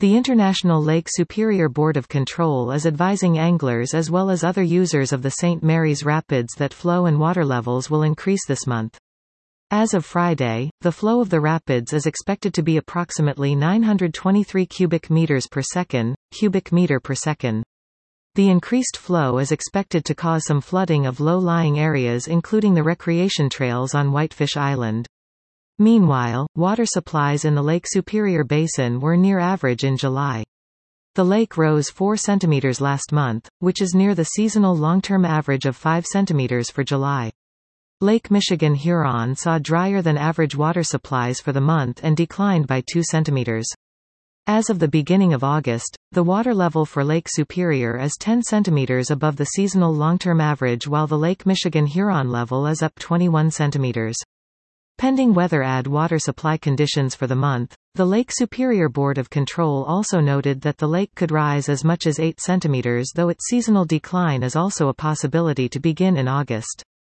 The International Lake Superior Board of Control is advising anglers as well as other users of the St. Mary's Rapids that flow and water levels will increase this month. As of Friday, the flow of the rapids is expected to be approximately 923 cubic meters per second, cubic meter per second. The increased flow is expected to cause some flooding of low-lying areas including the recreation trails on Whitefish Island. Meanwhile, water supplies in the Lake Superior Basin were near average in July. The lake rose 4 centimeters last month, which is near the seasonal long-term average of 5 centimeters for July. Lake Michigan-Huron saw drier than average water supplies for the month and declined by 2 centimeters. As of the beginning of August, the water level for Lake Superior is 10 centimeters above the seasonal long-term average while the Lake Michigan-Huron level is up 21 centimeters. Pending weather-add water supply conditions for the month, the Lake Superior Board of Control also noted that the lake could rise as much as 8 centimeters though its seasonal decline is also a possibility to begin in August.